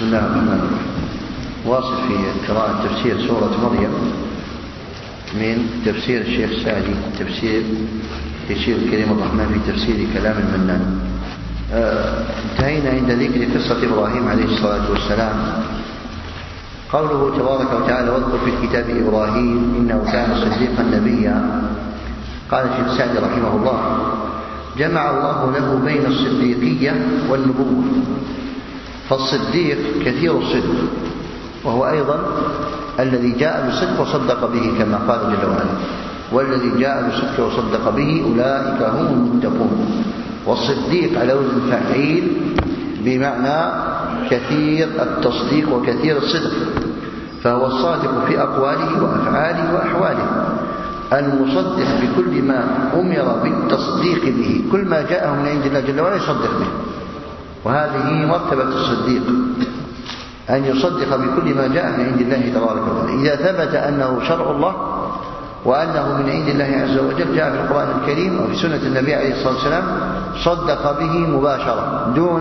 الله الرحمن الرحيم. واصل في قراءة تفسير سورة مريم من تفسير الشيخ سعدي، تفسير الكريم الرحمن في تفسير كلام المنان. انتهينا عند ذكر قصة إبراهيم عليه الصلاة والسلام. قوله تبارك وتعالى: واذكر في الكتاب إبراهيم إنه كان صديقا نبيا. قال الشيخ سعدي رحمه الله: جمع الله له بين الصديقية والنبوة، فالصديق كثير الصدق، وهو أيضا الذي جاء بالصدق وصدق به كما قال جل وعلا: والذي جاء بالصدق وصدق به أولئك هم المتقون. والصديق على وزن فعيل بمعنى كثير التصديق وكثير الصدق، فهو الصادق في أقواله وأفعاله وأحواله، المصدق بكل ما أمر بالتصديق به، كل ما جاءه من عند الله جل وعلا يصدق به. وهذه مرتبة الصديق، أن يصدق بكل ما جاء من عند الله تبارك وتعالى. إذا ثبت أنه شرع الله وأنه من عند الله عز وجل جاء في القرآن الكريم وفي سنة النبي عليه الصلاة والسلام صدق به مباشرة دون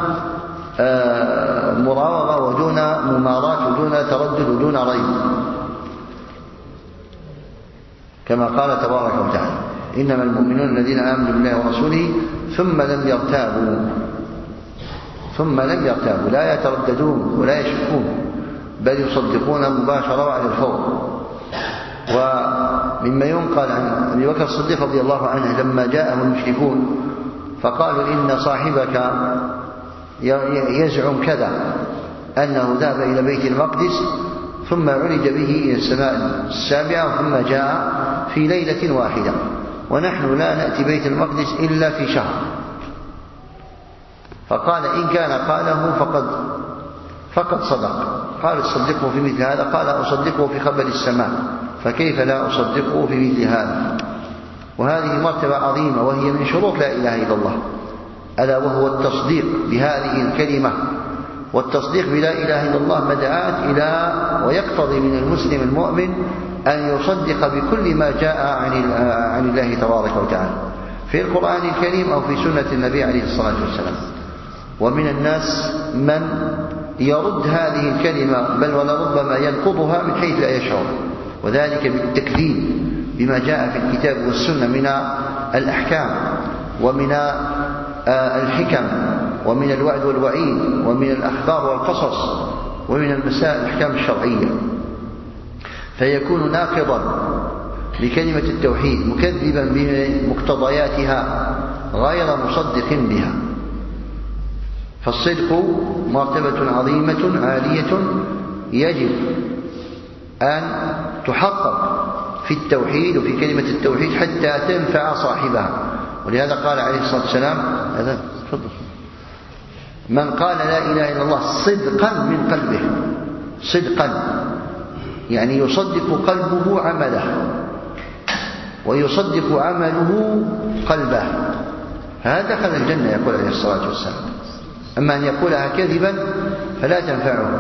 مراوغة ودون مماراة ودون تردد ودون ريب، كما قال تبارك وتعالى: إنما المؤمنون الذين آمنوا بالله ورسوله ثم لم يرتابوا لا يترددون ولا يشكون، بل يصدقون مباشرة وعلى الفور. ومما ينقل عن أبي بكر الصديق رضي الله عنه لما جاءه المشركون فقالوا: إن صاحبك يزعم كذا، أنه ذهب إلى بيت المقدس ثم عرج به إلى السماء السابعة ثم جاء في ليلة واحدة، ونحن لا نأتي بيت المقدس إلا في شهر. فقال: إن كان قاله فقد صدق. قال: تصدقه في مثل هذا؟ قال: أصدقه في خبر السماء، فكيف لا أصدقه في مثل هذا؟ وهذه مرتبة عظيمة، وهي من شروط لا إله إلا الله، ألا وهو التصديق بهذه الكلمة. والتصديق بلا إله إلا الله مدعاة إلى ويقتضي من المسلم المؤمن أن يصدق بكل ما جاء عن الله تبارك وتعالى في القرآن الكريم أو في سنة النبي عليه الصلاة والسلام. ومن الناس من يرد هذه الكلمة، بل ولربما ينقضها من حيث لا يشعر، وذلك بالتكذيب بما جاء في الكتاب والسنة من الأحكام ومن الحكم ومن الوعد والوعيد ومن الأخبار والقصص ومن المسائل الأحكام الشرعية، فيكون ناقضا لكلمة التوحيد مكذبا بمقتضياتها غير مصدق بها. فالصدق مرتبة عظيمة عالية يجب أن تحقق في التوحيد وفي كلمة التوحيد حتى تنفع صاحبها. ولهذا قال عليه الصلاة والسلام: من قال لا إله إلا الله صدقا من قلبه، صدقا يعني يصدق قلبه عمله ويصدق عمله قلبه، هذا دخل الجنة يقول عليه الصلاة والسلام. أما أن يقولها كذبا فلا تنفعه.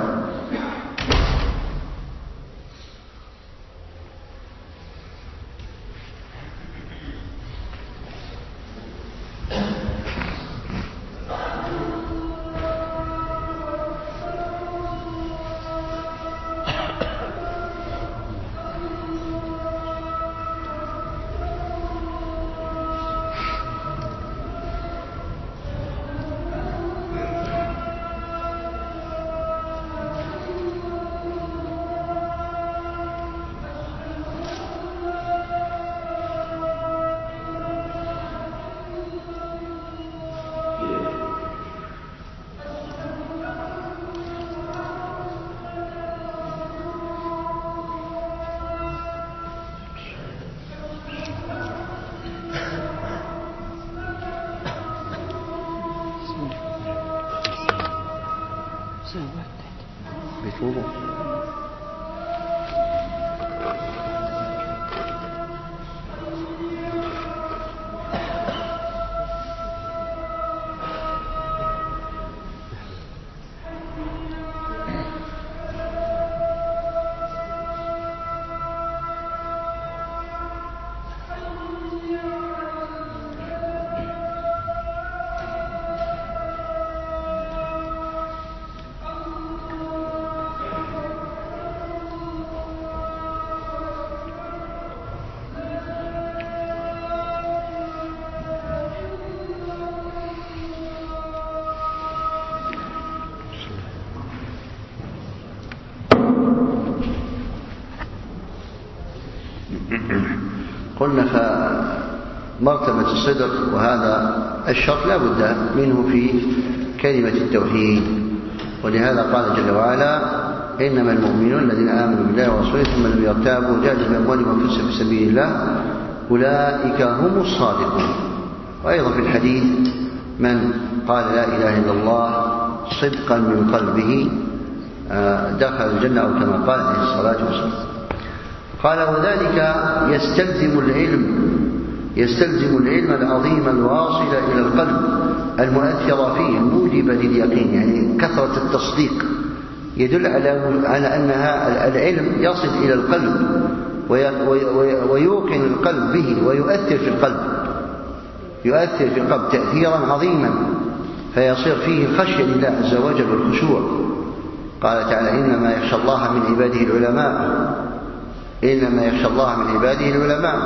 قلنا فمرتبة الصدق وهذا الشرط لا بد منه في كلمة التوحيد، ولهذا قال جل وعلا إنما المؤمنون الذين آمنوا بالله ورسوله ثم لم يرتابوا وجاهدوا بأموالهم وأنفسهم في سبيل الله أولئك هم الصادقون. وأيضا في الحديث من قال لا إله إلا الله صدقا من قلبه دخل الجنة، أو كما قال عليه الصلاة والسلام. قال وذلك يستلزم العلم العظيم الواصل إلى القلب المؤثر فيه الموجب لليقين، يعني كثرة التصديق يدل على أن العلم يصل إلى القلب ويوقن القلب به ويؤثر في القلب تأثيرا عظيما، فيصير فيه الخشية لله عز وجل والخشوع. قال تعالى إنما يخشى الله من عباده العلماء.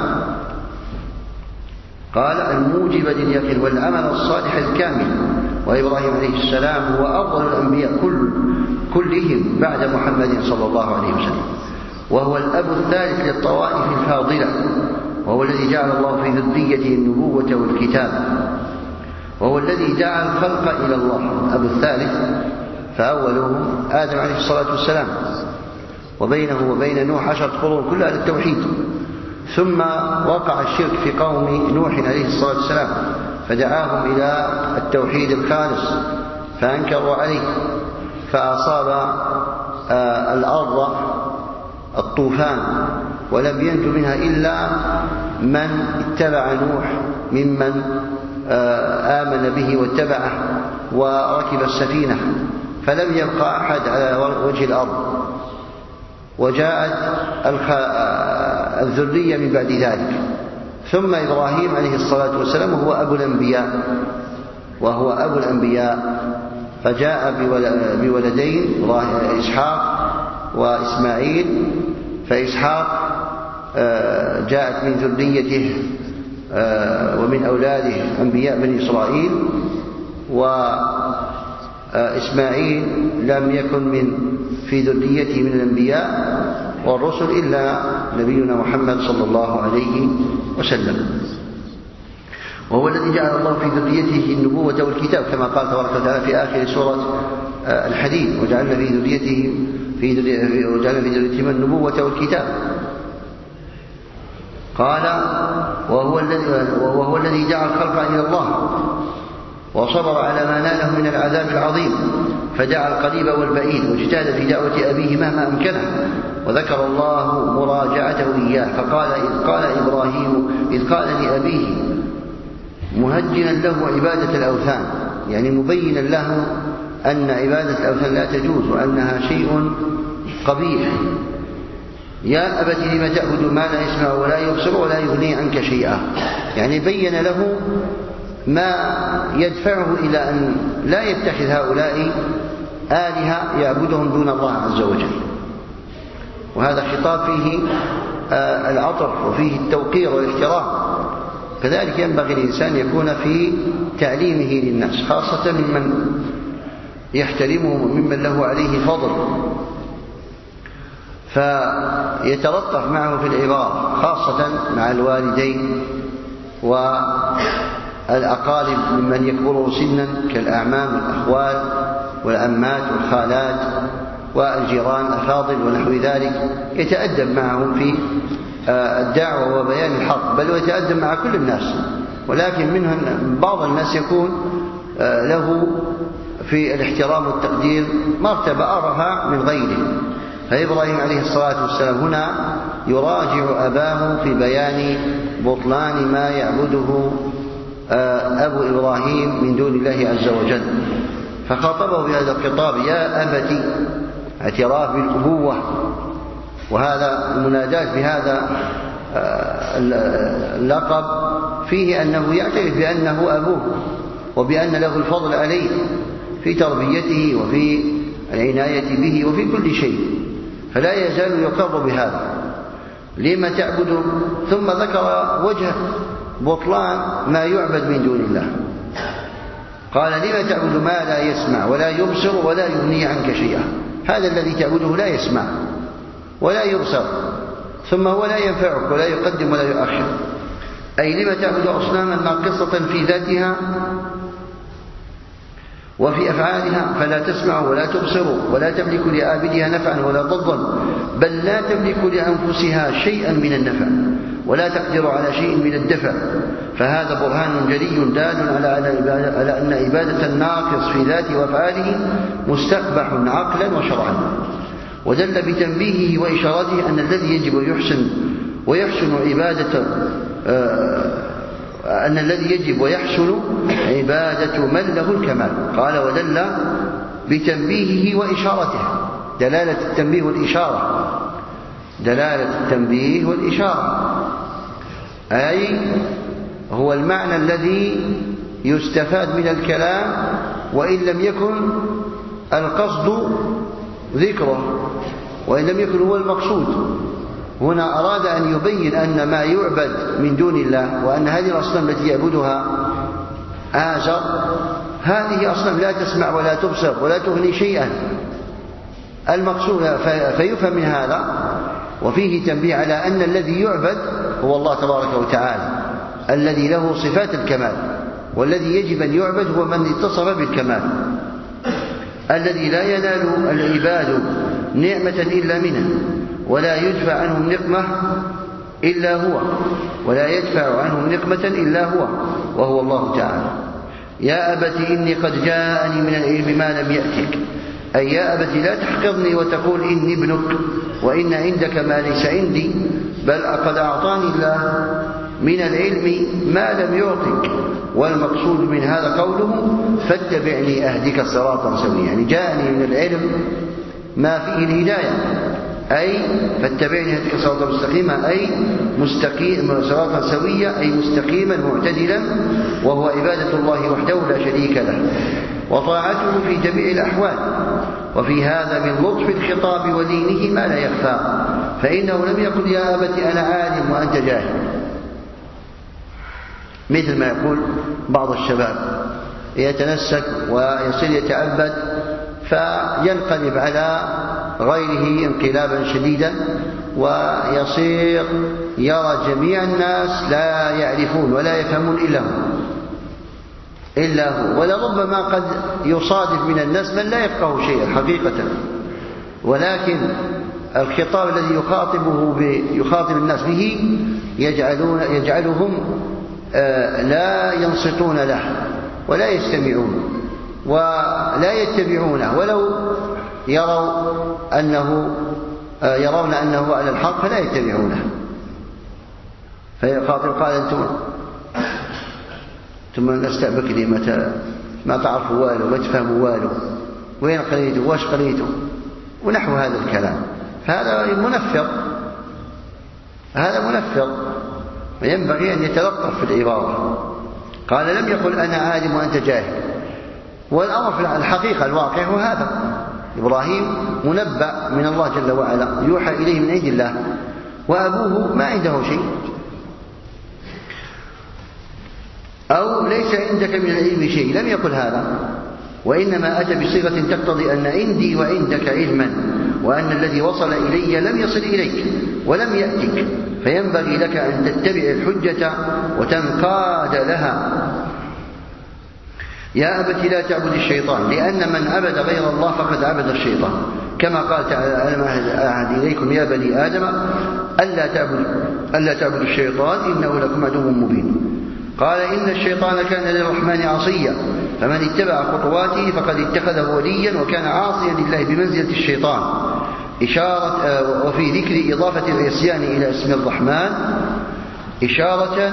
قال الموجب لليقين والعمل الصالح الكامل. وإبراهيم عليه السلام هو أفضل الأنبياء كلهم بعد محمد صلى الله عليه وسلم، وهو الأب الثالث للطوائف الفاضلة، وهو الذي جعل الله في ذريته النبوة والكتاب، وهو الذي دعا الخلق إلى الله. الأب الثالث فأولهم آدم عليه الصلاة والسلام، وبينه وبين نوح 10 قرون كلها للتوحيد. ثم وقع الشرك في قوم نوح عليه الصلاة والسلام فدعاهم إلى التوحيد الخالص فأنكروا عليه، فأصاب الأرض الطوفان ولم ينج منها إلا من اتبع نوح ممن آمن به واتبعه وركب السفينة، فلم يبقى أحد على وجه الأرض. وجاءت الذرية من بعد ذلك. ثم إبراهيم عليه الصلاة والسلام وهو أبو الأنبياء فجاء بولدين إسحاق وإسماعيل. فإسحاق جاءت من ذريته ومن أولاده أنبياء بني إسرائيل، وإسماعيل لم يكن في ذريته من الأنبياء والرسل إلا نبينا محمد صلى الله عليه وسلم. وهو الذي جعل الله في ذريته النبوة والكتاب كما قال تبارك وتعالى في آخر سورة الحديد وجعلنا في ذريتهما النبوة والكتاب. قال وهو الذي دعا الخلق إلى الله وصبر على ما ناله من العذاب العظيم، فدعا القريب والبعيد واجتهد في دعوة أبيه مهما أمكنه، وذكر الله مراجعته إياه فقال إذ قال لأبيه مهجنا له عبادة الأوثان، يعني مبينا له أن عبادة الأوثان لا تجوز وأنها شيء قبيح. يا أبت لم تعبد ما لا يسمع ولا يبصر ولا يغني عنك شيئا، يعني بين له ما يدفعه إلى أن لا يتخذ هؤلاء آلهة يعبدهم دون الله عز وجل. وهذا خطاب فيه العطف وفيه التوقير والاحترام. كذلك ينبغي الإنسان يكون في تعليمه للناس، خاصة ممن يحترمهم وممن له عليه فضل، فيتلطف معه في العبارة، خاصة مع الوالدين والأقارب ممن يكبروا سنا كالأعمام والأخوال والعمات والخالات والجيران الأفاضل ونحو ذلك، يتأدب معهم في الدعوة وبيان الحق، بل ويتأدب مع كل الناس. ولكن منهم بعض الناس يكون له في الاحترام والتقدير مرتبة أرفع من غيره. فإبراهيم عليه الصلاة والسلام هنا يراجع أباه في بيان بطلان ما يعبده أبو إبراهيم من دون الله عز وجل، فخاطبه بهذا الخطاب يا أبتي، اعتراف بالأبوة، وهذا المنادات بهذا اللقب فيه أنه يعترف بأنه أبوه وبأن له الفضل عليه في تربيته وفي العناية به وفي كل شيء، فلا يزال يقر بهذا. لما تعبد؟ ثم ذكر وجه بطلان ما يعبد من دون الله. قال لما تعبد ما لا يسمع ولا يبصر ولا يغني عنك شيئا. هذا الذي تعبده لا يسمع ولا يبصر ثم هو لا ينفعك ولا يقدم ولا يؤخر. أي لم تعبد أصناما ناقصة في ذاتها وفي أفعالها، فلا تسمع ولا تبصر ولا تملك لعابدها نفعا ولا ضرا، بل لا تملك لأنفسها شيئا من النفع ولا تقدر على شيء من الدفع. فهذا برهان جلي دال على أن عبادة الناقص في ذاته وأفعاله مستقبح عقلا وشرعا، ودل بتنبيهه وإشارته أن الذي يجب ويحسن عبادة من له الكمال. قال ودل بتنبيهه وإشارته، دلالة التنبيه والإشارة أي هو المعنى الذي يستفاد من الكلام وإن لم يكن القصد ذكره، وإن لم يكن هو المقصود. هنا أراد أن يبين أن ما يعبد من دون الله، وأن هذه الأصنام التي يعبدها آزر هذه أصنام لا تسمع ولا تبصر ولا تغني شيئا. المقصود فيفهم من هذا وفيه تنبيه على أن الذي يعبد هو الله تبارك وتعالى الذي له صفات الكمال، والذي يجب أن يعبد هو من اتصف بالكمال، الذي لا ينال العباد نعمة إلا منه، ولا يدفع عنهم نقمة إلا هو وهو الله تعالى. يا أبت إني قد جاءني من العلم ما لم يأتك، أي يا أبت لا تحقرني وتقول إني ابنك وإن عندك ما ليس عندي، بل قد أعطاني الله من العلم ما لم يعطك. والمقصود من هذا قوله فاتبعني أهدك صراطا سويا، يعني جاءني من العلم ما فيه الهداية، أي فاتبعني أهدك صراطا مستقيما، أي صراطا سويا، أي مستقيما معتدلا، وهو عبادة الله وحده لا شريك له وطاعته في جميع الأحوال. وفي هذا من لطف الخطاب ولينه ما لا يخفى، فإنه لم يقل يا أبت أنا عالم وأنت جاهل، مثل ما يقول بعض الشباب يتنسك ويصير يتعبد فينقلب على غيره انقلابا شديدا، ويصير يرى جميع الناس لا يعرفون ولا يفهمون إلا هو، ولربما قد يصادف من الناس من لا يفقه شيئا حقيقة، ولكن الخطاب الذي يخاطب الناس به يجعلهم لا ينصتون له ولا يستمعون ولا يتبعونه، ولو يرون أنه على الحق فلا يتبعونه. فيخاطب قال أنتم نستعبك لي متى ما تعرفوا والو ما تفهموا والو، وين قريتوا واش قريتوا ونحو هذا الكلام. فهذا منفر وينبغي أن يتلطف في العبارة. قال لم يقل أنا عالم وأنت جاهل، والأمر في الحقيقة الواقع هو هذا. إبراهيم منبأ من الله جل وعلا يوحى إليه من عند الله، وأبوه ما عنده شيء، أو ليس عندك من العلم شيء، لم يقل هذا، وإنما أتى بصيغة تقتضي أن عندي وعندك علما، وأن الذي وصل إلي لم يصل إليك ولم يأتك، فينبغي لك أن تتبع الحجة وتنقاد لها. يا أبت لا تعبد الشيطان، لأن من عبد غير الله فقد عبد الشيطان، كما قال تعالى ألم أعهد إليكم يا بني آدم ألا تعبدوا الشيطان إنه لكم عدو مبين. قال إن الشيطان كان للرحمن عصيا، فمن اتبع خطواته فقد اتخذه وليا وكان عاصيا لله بمنزلة الشيطان. وفي ذكر إضافة العصيان إلى اسم الرحمن إشارة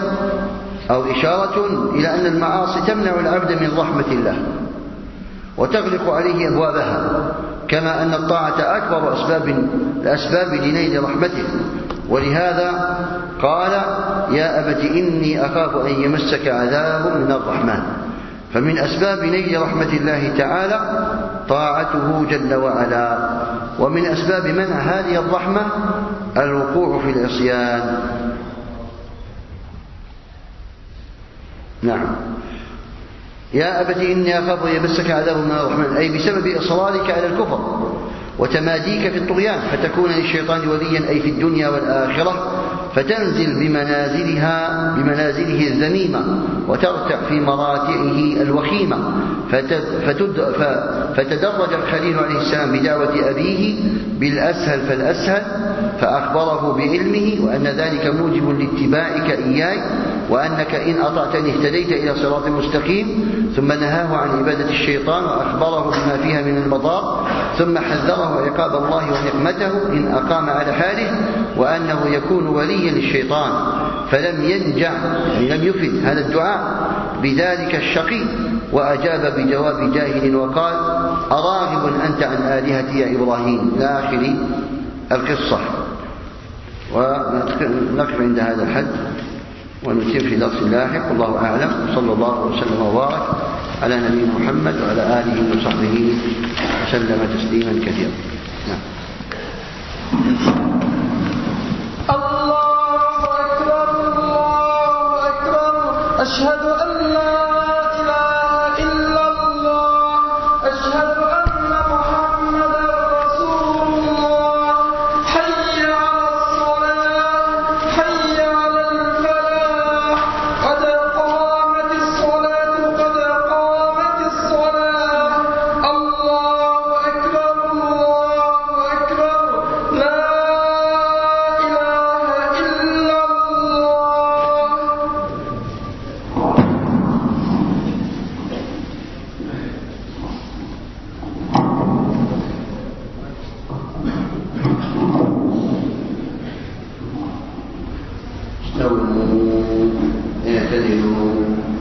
إلى أن المعاصي تمنع العبد من رحمة الله وتغلق عليه أبوابها، كما أن الطاعة أكبر الأسباب لنيل رحمته. ولهذا قال يا أبت إني أخاف أن يمسك عذاب من الرحمن. فمن أسباب نيل رحمة الله تعالى طاعته جل وعلا، ومن أسباب منع هذه الرحمة الوقوع في العصيان. نعم. يا أبت إني أخاف أن يمسك عذاب من الرحمن، أي بسبب إصرارك على الكفر وتماديك في الطغيان، فتكون للشيطان وليا أي في الدنيا والآخرة، فتنزل بمنازله الذميمة وترتع في مراتعه الوخيمة. فتدرج الخليل عليه السلام بدعوة أبيه بالأسهل فالأسهل، فأخبره بعلمه وأن ذلك موجب لاتباعك إياي، وأنك إن أطعتني اهتديت إلى صراط مستقيم. ثم نهاه عن عبادة الشيطان وأخبره بما فيها من المضار، ثم حذره عقاب الله ونقمته إن أقام على حاله، وأنه يكون وليا للشيطان. فلم ينجع، يعني لم يفد هذا الدعاء بذلك الشقي، وأجاب بجواب جاهل وقال: أراغب أنت عن آلهتي يا إبراهيم، إلى آخر القصة. ونقف عند هذا الحد ونتم في درس لاحق، والله أعلم. صلى الله وسلم وبارك على نبينا محمد وعلى آله وصحبه وسلم تسليما كثيرا. نعم. الله أكبر الله أكبر، أشهد أن لا إله إلا الله، أشهد أن محمدا رسول الله. حي على الصلاة، حي على الفلاح، قد قامت الصلاة، قد قامت الصلاة. الله أكبر الله أكبر، لا إله إلا الله. استووا اعتدلوا،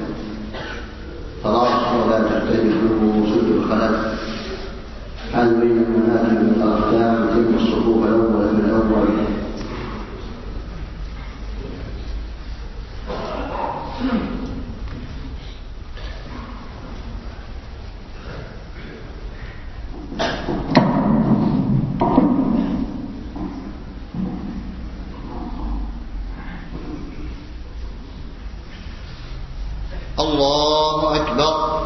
تراصوا ولا تختلفوا، سدوا الخلل، حال بين المنازل من الأقدام، تم الصفوف الأول من الأول. الله أكبر.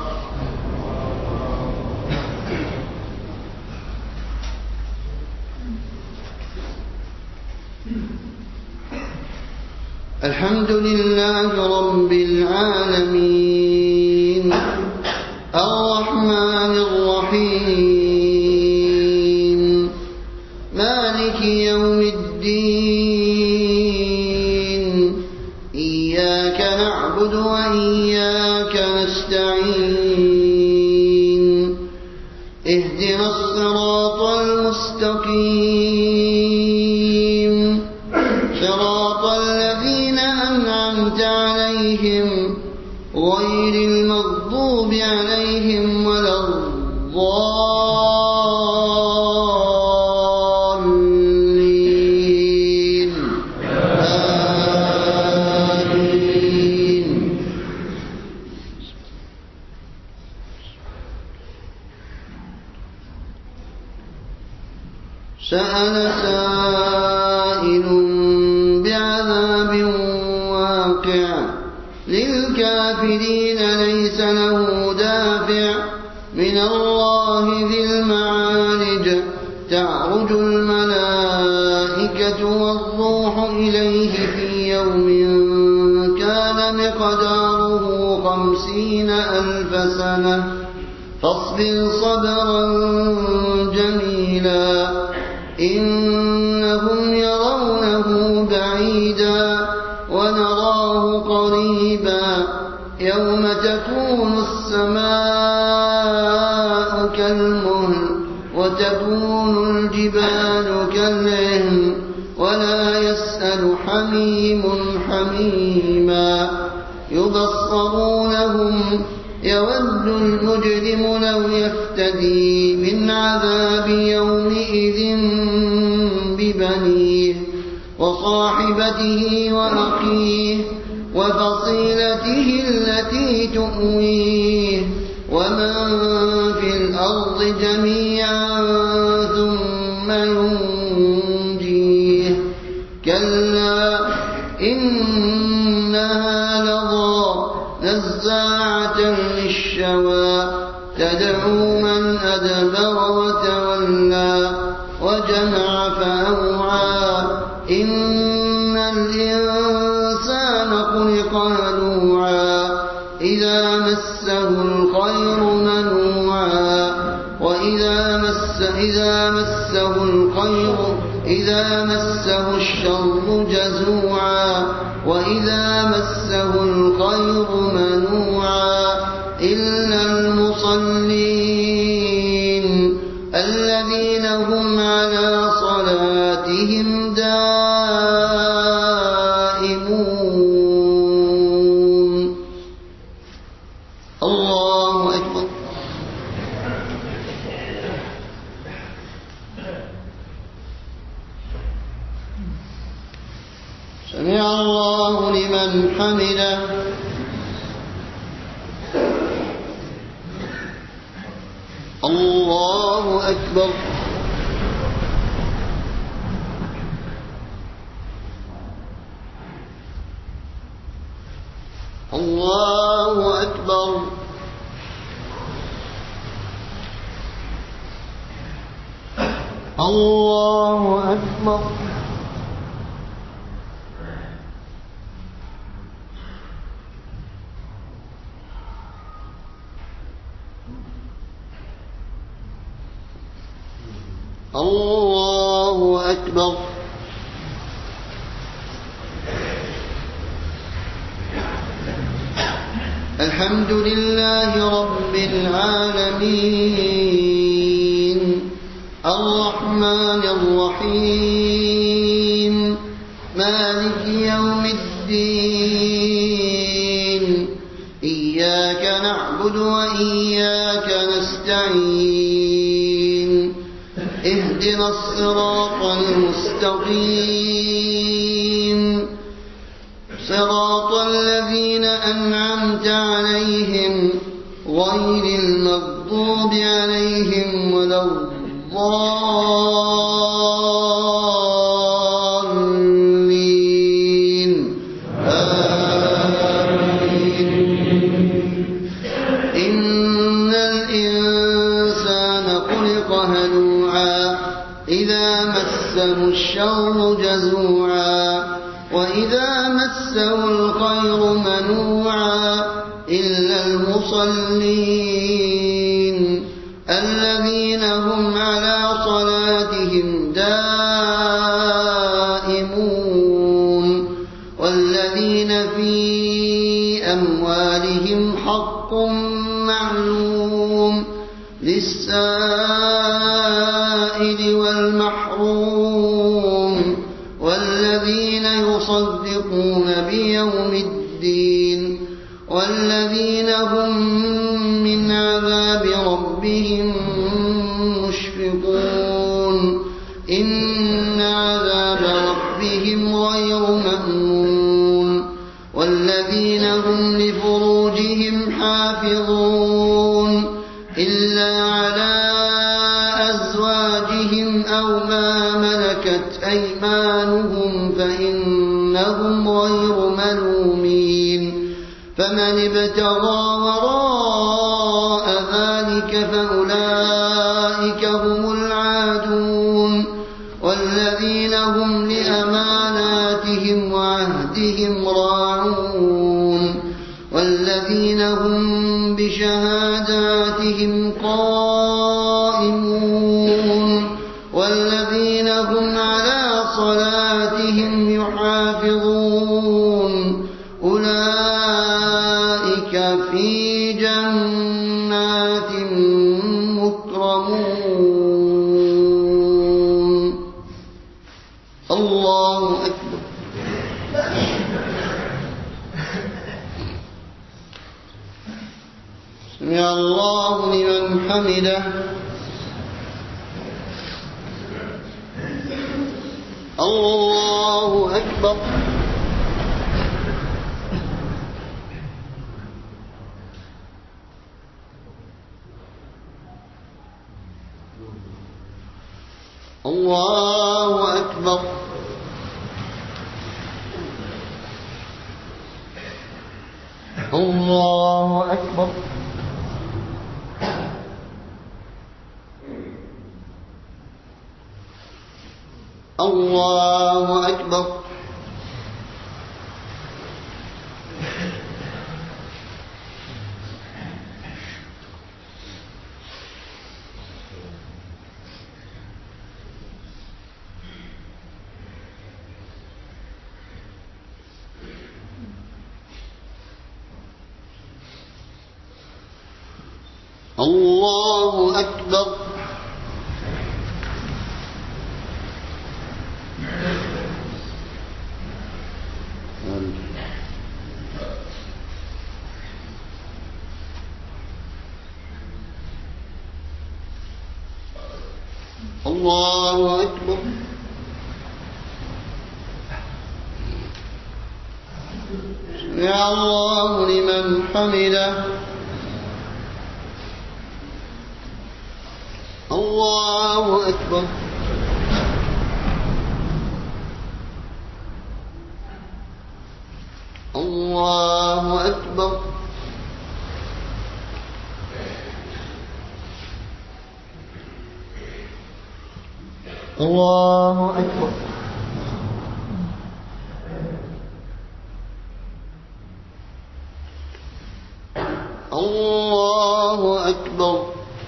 الحمد لله رب العالمين، الرحمن الرحيم، مالك يوم الدين، إياك نعبد وإياك نستعين، اهدنا الصراط المستقيم، صراط الذين أنعمت عليهم غير المغضوب عليهم ولا الضالين. آمين. سأل سائل بعذاب واقع، للكافرين ليس له دافع، من الله ذي المعارج، تعرج الملائكة والروح إليه في يوم كان مقداره 50,000 سنة، فاصبر صبرا جميلا، إنهم يرونه بعيدا ونراه قريبا، يوم تكون السماء كالمهل وتكون الجبال كالعهن، ولا يسأل حميم حميما، يبصرونهم، يود المجرم لو يفتدي من عذاب يومئذ ببنيه وصاحبته وأخيه وفصيلته التي تؤويه، ومن في الأرض جميعا ثم ينجيه، كلا إنها لظى نزاعة للشوى، تدعو من أدبر وتولى، وجمع فأوعى إن الإنسان خلق هلوعا إذا مسه الخير منوعا إذا مسه الشر جزوعا وإذا مسه الخير منوعا إلا المصلين الذين هم على صلاتهم دائمون. الله أكبر. سمع الله لمن حمده. الله أكبر. الله أكبر. الله أكبر. الله أكبر. الحمد لله رب العالمين الرحمن الرحيم مالك يوم الدين إياك نعبد وإياك نستعين اهدنا الصراط المستقيم صراط الذين أنعمت عليهم غير المغضوب عليهم ولا الضالين آمين. إن الإنسان خلق هلوعا إذا مسه الشر جزوعا وإذا مسه الخير منوعا إلا المصلين الذين هم على صلاتهم دائمون والذين في أموالهم حق معلوم للسائل والمحروم والذين يصدقون بيوم الدين والذين هم من عذاب ربهم مشفقون إن عذاب ربهم غير مأمون والذين هم لفروجهم حافظون إلا على أزواجهم أو ما ملكت أيمانهم فإنهم غير ملومين فمن ابتغى وراء ذلك فأولئك هم العادون والذين هم لأماناتهم وعهدهم راعون والذين هم بشهاداتهم قائمون والذين هم على صلاتهم يحافظون أولئك في جنات مكرمون. الله أكبر. سمع الله لمن حمده. الله أكبر. الله أكبر. الله أكبر. الله أكبر. الله أكبر. الله أكبر. سمع الله لمن حمده. الله أكبر. الله أكبر. الله أكبر. الله أكبر.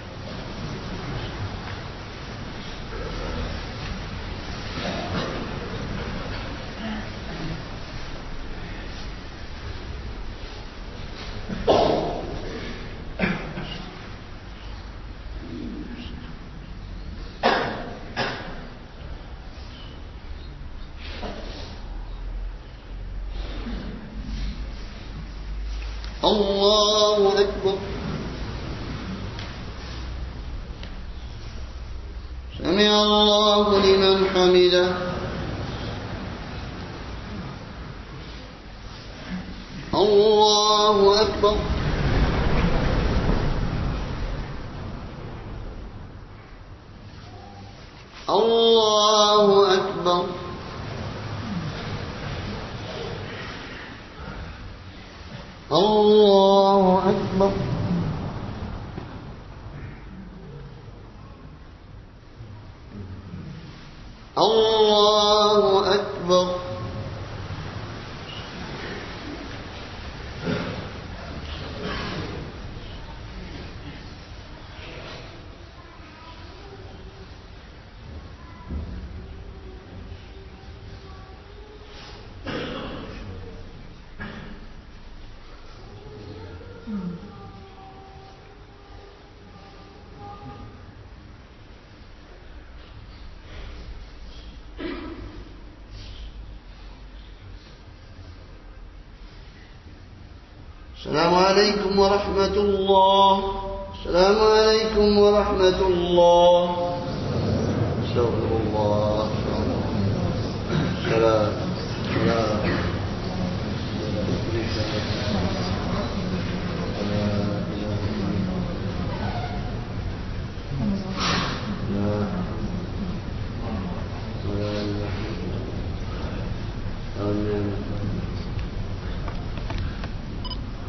الله أكبر. سمع الله لمن حمده. الله أكبر. الله أكبر. الله أكبر. الله أكبر. السلام عليكم ورحمة الله. السلام عليكم ورحمة الله. استغفر الله. سلام سلام. آمين.